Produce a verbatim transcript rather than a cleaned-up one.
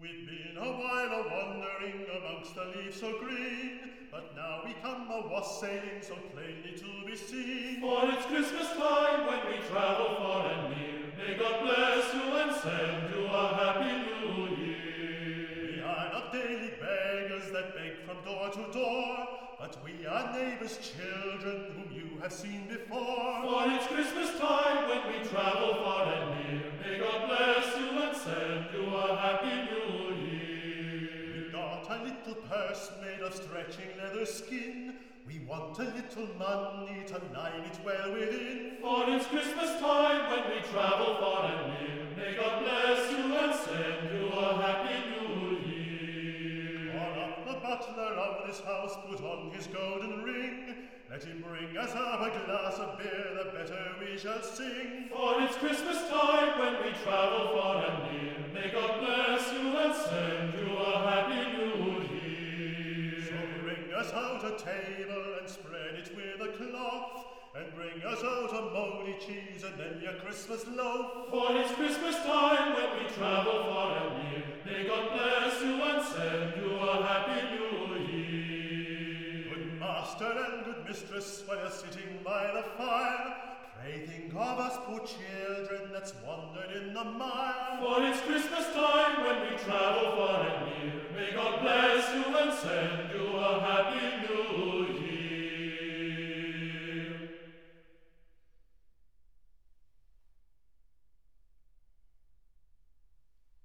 We've been a while a-wandering amongst the leaves so green, but now we come a-wassailing so plainly to be seen. For it's Christmas time when we travel far and near. May God bless you and send you a happy new year. We are not daily beggars that beg from door to door, but we are neighbors' children whom you have seen before. For it's Christmas time when we travel far and near. May God bless you and send you a happy new year. We've got a little purse made of stretching leather skin. We want a little money to line it well within. For it's Christmas time when we travel far and near. May God bless you and send you a happy new year. Or the butler of this house put on his golden ring. Let him bring us up a glass of beer, the better we shall sing. For it's Christmas time when we travel far and near. May God bless you and send you a happy new year. So bring us out a table and spread it with a cloth, and bring us out a moldy cheese and then your Christmas loaf. For it's Christmas time when we travel far and near. May God bless you and send you a happy new year. Good master and good mistress, while you're sitting by the fire, pray think of us poor children that's wandered in the mire. For it's Christmas time when we travel far and near. May God bless you and send you